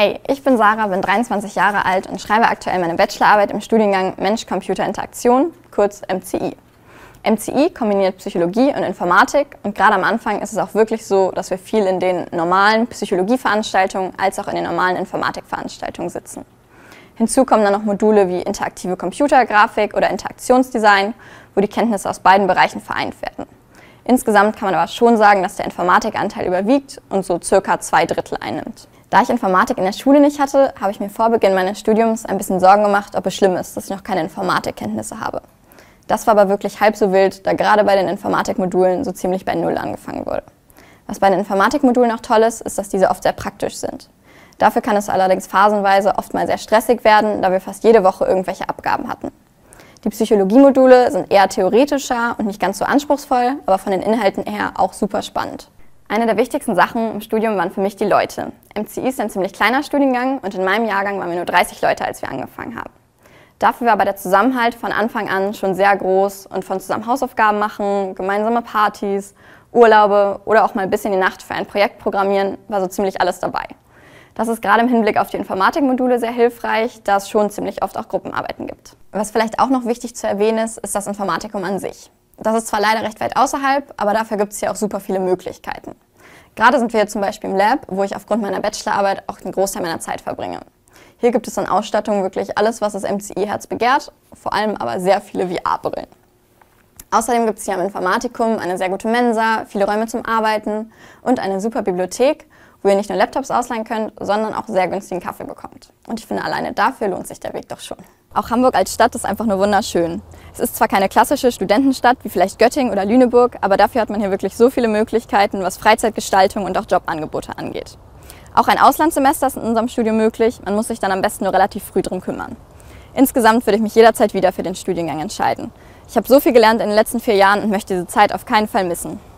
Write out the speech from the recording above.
Hey, ich bin Sarah, bin 23 Jahre alt und schreibe aktuell meine Bachelorarbeit im Studiengang Mensch-Computer-Interaktion, kurz MCI. MCI kombiniert Psychologie und Informatik und gerade am Anfang ist es auch wirklich so, dass wir viel in den normalen Psychologieveranstaltungen als auch in den normalen Informatikveranstaltungen sitzen. Hinzu kommen dann noch Module wie interaktive Computergrafik oder Interaktionsdesign, wo die Kenntnisse aus beiden Bereichen vereint werden. Insgesamt kann man aber schon sagen, dass der Informatikanteil überwiegt und so circa 2/3 einnimmt. Da ich Informatik in der Schule nicht hatte, habe ich mir vor Beginn meines Studiums ein bisschen Sorgen gemacht, ob es schlimm ist, dass ich noch keine Informatikkenntnisse habe. Das war aber wirklich halb so wild, da gerade bei den Informatikmodulen so ziemlich bei Null angefangen wurde. Was bei den Informatikmodulen auch toll ist, ist, dass diese oft sehr praktisch sind. Dafür kann es allerdings phasenweise oft mal sehr stressig werden, da wir fast jede Woche irgendwelche Abgaben hatten. Die Psychologiemodule sind eher theoretischer und nicht ganz so anspruchsvoll, aber von den Inhalten her auch super spannend. Eine der wichtigsten Sachen im Studium waren für mich die Leute. MCI ist ein ziemlich kleiner Studiengang und in meinem Jahrgang waren wir nur 30 Leute, als wir angefangen haben. Dafür war aber der Zusammenhalt von Anfang an schon sehr groß und von zusammen Hausaufgaben machen, gemeinsame Partys, Urlaube oder auch mal bis in die Nacht für ein Projekt programmieren, war so ziemlich alles dabei. Das ist gerade im Hinblick auf die Informatikmodule sehr hilfreich, da es schon ziemlich oft auch Gruppenarbeiten gibt. Was vielleicht auch noch wichtig zu erwähnen ist das Informatikum an sich. Das ist zwar leider recht weit außerhalb, aber dafür gibt es hier auch super viele Möglichkeiten. Gerade sind wir hier zum Beispiel im Lab, wo ich aufgrund meiner Bachelorarbeit auch den Großteil meiner Zeit verbringe. Hier gibt es an Ausstattung wirklich alles, was das MCI-Herz begehrt, vor allem aber sehr viele VR-Brillen. Außerdem gibt es hier am Informatikum eine sehr gute Mensa, viele Räume zum Arbeiten und eine super Bibliothek, wo ihr nicht nur Laptops ausleihen könnt, sondern auch sehr günstigen Kaffee bekommt. Und ich finde, alleine dafür lohnt sich der Weg doch schon. Auch Hamburg als Stadt ist einfach nur wunderschön. Es ist zwar keine klassische Studentenstadt wie vielleicht Göttingen oder Lüneburg, aber dafür hat man hier wirklich so viele Möglichkeiten, was Freizeitgestaltung und auch Jobangebote angeht. Auch ein Auslandssemester ist in unserem Studium möglich, man muss sich dann am besten nur relativ früh drum kümmern. Insgesamt würde ich mich jederzeit wieder für den Studiengang entscheiden. Ich habe so viel gelernt in den letzten 4 Jahren und möchte diese Zeit auf keinen Fall missen.